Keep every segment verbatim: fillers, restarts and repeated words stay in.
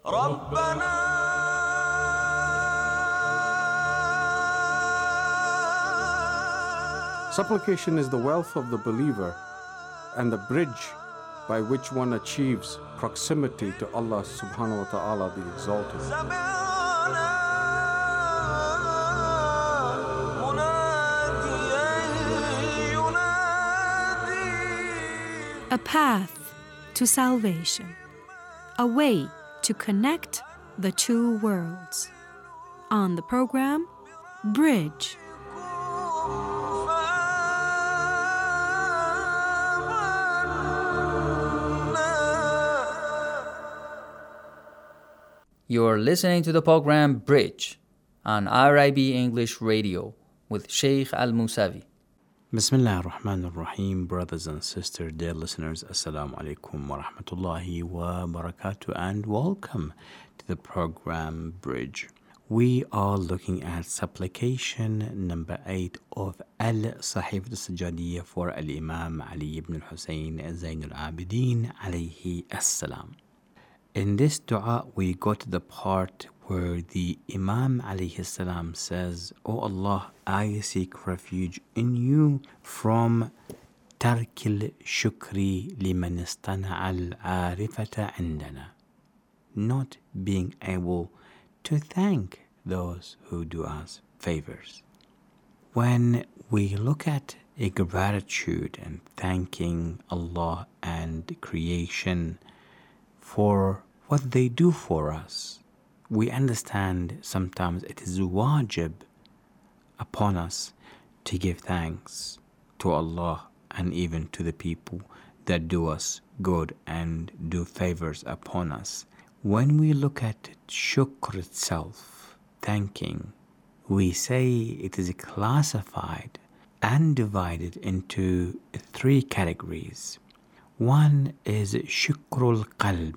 Supplication is the wealth of the believer and the bridge by which one achieves proximity to Allah subhanahu wa ta'ala, the Exalted. A path to salvation, a way to connect the two worlds. On the program, Bridge. You're listening to the program Bridge on R I B English Radio with Sheikh Al-Musavi. Bismillah ar-Rahman ar-Rahim, brothers and sisters, dear listeners, Assalamu alaikum wa rahmatullahi wa barakatuh, and welcome to the program Bridge. We are looking at supplication number eight of Al-Sahifat al-Sajjadiyya for Al-Imam Ali ibn al-Hussein Zain al-Abidin alayhi as-salam. In this dua, we go to the part where the Imam alayhi salam says, "O Allah, I seek refuge in you from tarkil shukri liman istana al-arifata indana," not being able to thank those who do us favors. When we look at a gratitude and thanking Allah and creation for what they do for us, we understand sometimes it is wajib upon us to give thanks to Allah and even to the people that do us good and do favors upon us. When we look at shukr itself, thanking, we say it is classified and divided into three categories. One is shukrul qalb,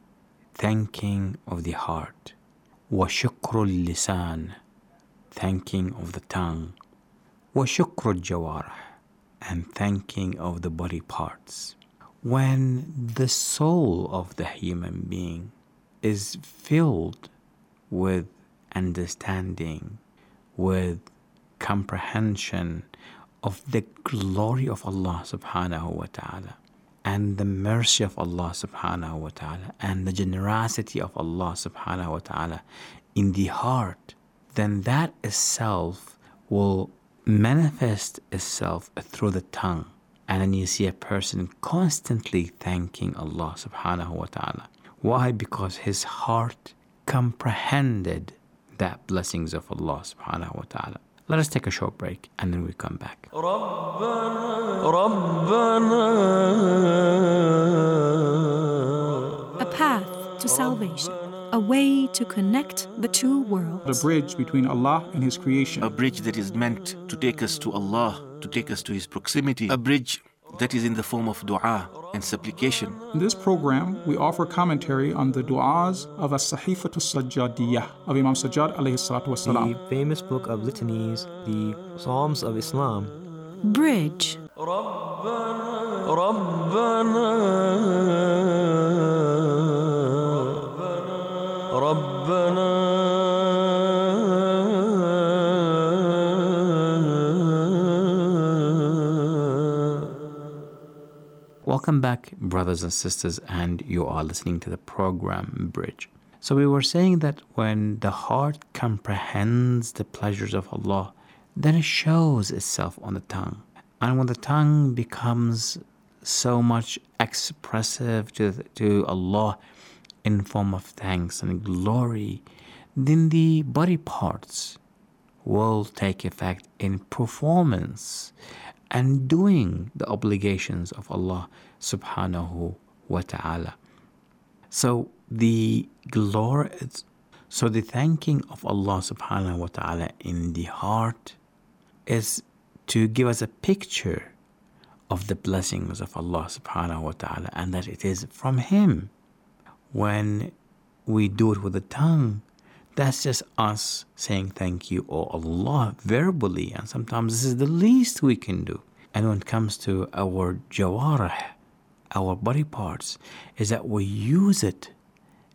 thanking of the heart. Wa shukrul lisan, thanking of the tongue. Wa shukrul jawarah, and thanking of the body parts. When the soul of the human being is filled with understanding, with comprehension of the glory of Allah subhanahu wa ta'ala, and the mercy of Allah subhanahu wa ta'ala, and the generosity of Allah subhanahu wa ta'ala in the heart, then that itself will manifest itself through the tongue. And then you see a person constantly thanking Allah subhanahu wa ta'ala. Why? Because his heart comprehended that blessings of Allah subhanahu wa ta'ala. Let us take a short break and then we come back. A path to salvation, a way to connect the two worlds. The bridge between Allah and His creation. A bridge that is meant to take us to Allah, to take us to His proximity. A bridge that is in the form of dua and supplication. In this program, we offer commentary on the du'as of As-Sahifat al-Sajjadiyya of Imam Sajjad alayhi salatu wasalam. The famous book of litanies, the Psalms of Islam. Bridge. Welcome back, brothers and sisters, and you are listening to the program Bridge. So we were saying that when the heart comprehends the pleasures of Allah, then it shows itself on the tongue. And when the tongue becomes so much expressive to, to Allah in form of thanks and glory, then the body parts will take effect in performance and doing the obligations of Allah subhanahu wa ta'ala. So the glory, so the thanking of Allah subhanahu wa ta'ala in the heart is to give us a picture of the blessings of Allah subhanahu wa ta'ala, and that it is from Him. When we do it with the tongue, that's just us saying thank you, oh Allah, verbally, and sometimes this is the least we can do. And when it comes to our jawarah, our body parts, is that we use it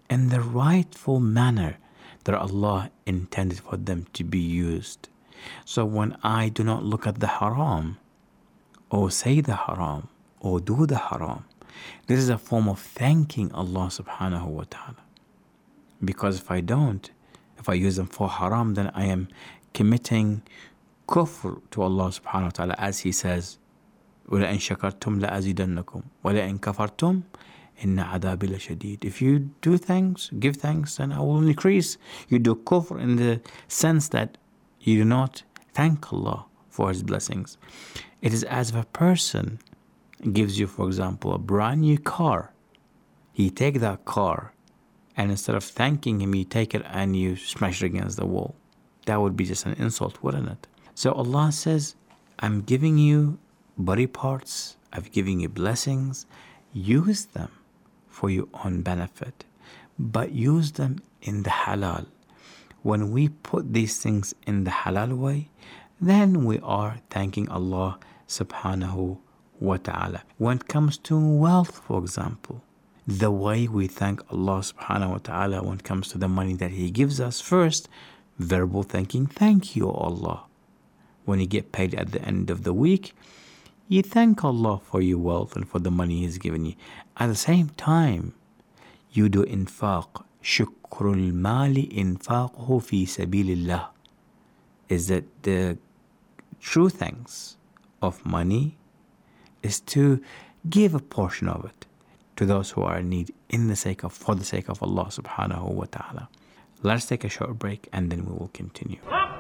in the rightful manner that Allah intended for them to be used. So when I do not look at the haram, or say the haram, or do the haram, this is a form of thanking Allah subhanahu wa ta'ala. Because if I don't, if I use them for haram, then I am committing kufr to Allah subhanahu wa ta'ala, as He says, وَلَئِن شَكَرْتُمْ لَأَزِيدَنَّكُمْ وَلَئِن كَفَرْتُمْ إِنَّ عَذَابِي لَشَدِيدٌ. If you do thanks, give thanks, then I will increase. You do kufr in the sense that you do not thank Allah for His blessings. It is as if a person gives you, for example, a brand new car. He take that car, and instead of thanking him, you take it and you smash it against the wall. That would be just an insult, wouldn't it? So Allah says, I'm giving you body parts, I'm giving you blessings. Use them for your own benefit, but use them in the halal. When we put these things in the halal way, then we are thanking Allah subhanahu wa ta'ala. When it comes to wealth, for example, the way we thank Allah subhanahu wa ta'ala when it comes to the money that He gives us, first, verbal thanking, thank you, Allah. When you get paid at the end of the week, you thank Allah for your wealth and for the money He's given you. At the same time, you do infaq. Shukrul mali infaqhu fi sabilillah. Is that the true thanks of money is to give a portion of it to those who are in need in the sake of, for the sake of Allah subhanahu wa ta'ala. Let's take a short break and then we will continue.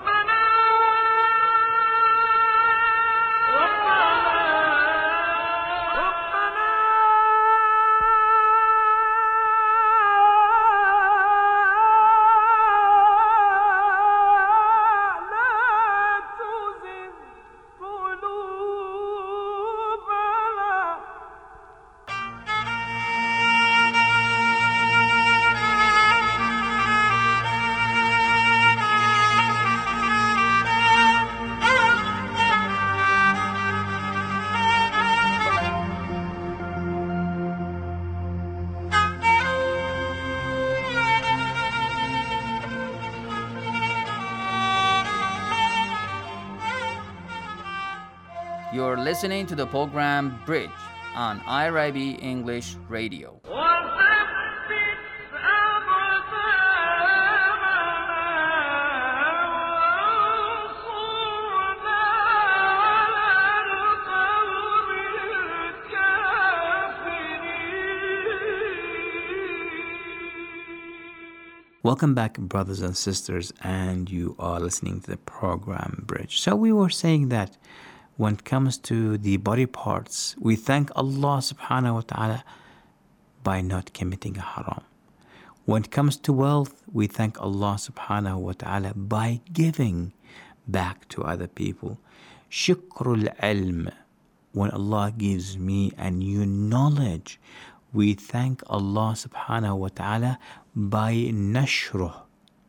You're listening to the program Bridge on I R I B English Radio. Welcome back, brothers and sisters, and you are listening to the program Bridge. So we were saying that when it comes to the body parts, we thank Allah subhanahu wa ta'ala by not committing a haram. When it comes to wealth, we thank Allah subhanahu wa ta'ala by giving back to other people. Shukrul ilm. When Allah gives me a new knowledge, we thank Allah subhanahu wa ta'ala by nashruh,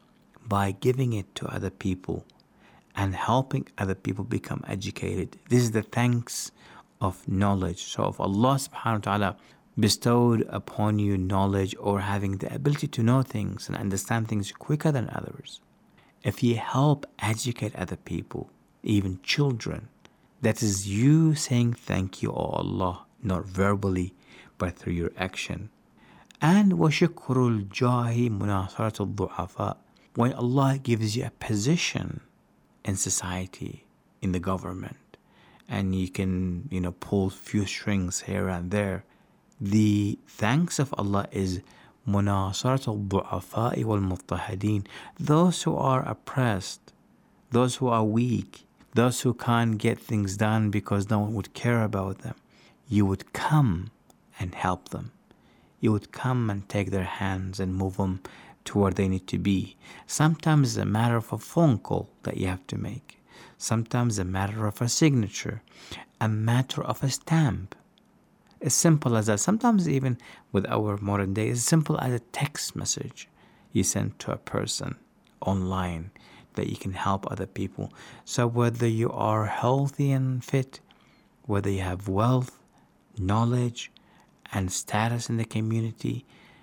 by giving it to other people and helping other people become educated. This is the thanks of knowledge. So if Allah subhanahu wa ta'ala bestowed upon you knowledge or having the ability to know things and understand things quicker than others, if you help educate other people, even children, that is you saying thank you, O Allah, not verbally, but through your action. And وَشُكْرُ الْجَاهِ مُنَاصَرَةُ الضُّعَفَاءِ. When Allah gives you a position in society, in the government, and you can, you know, pull few strings here and there, the thanks of Allah is مُنَاصَرَةُ الضُّعَفَاءِ وَالْمُضْطَهَدِينَ. Those who are oppressed, those who are weak, those who can't get things done because no one would care about them, you would come and help them. You would come and take their hands and move them to where they need to be. Sometimes it's a matter of a phone call that you have to make. Sometimes a matter of a signature, a matter of a stamp. As simple as that. Sometimes even with our modern day, as simple as a text message you send to a person online that you can help other people. So whether you are healthy and fit, whether you have wealth, knowledge, and status in the community,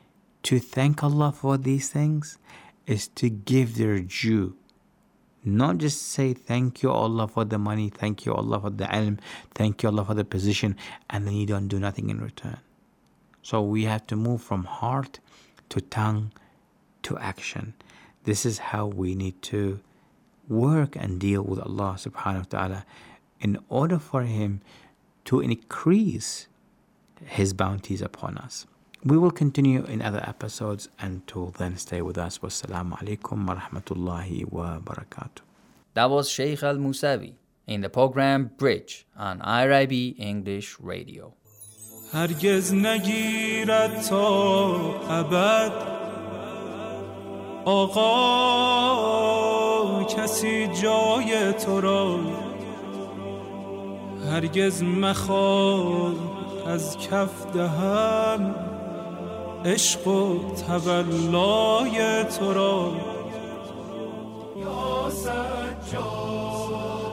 to thank Allah for these things is to give their due. Not just say thank you Allah for the money, thank you Allah for the ilm, thank you Allah for the position, and then you don't do nothing in return. So we have to move from heart to tongue to action. This is how we need to work and deal with Allah subhanahu wa ta'ala in order for Him to increase His bounties upon us. We will continue in other episodes. Until then, stay with us. Wassalamu alaikum wa rahmatullahi wa barakatuh. That was Sheikh Al-Musawi in the program Bridge on I R I B English Radio. هرگز نگیرد تا ابد آقا کسی جای تو را هرگز مخواه از کف دهم عشق و تولای تو را یا سجاد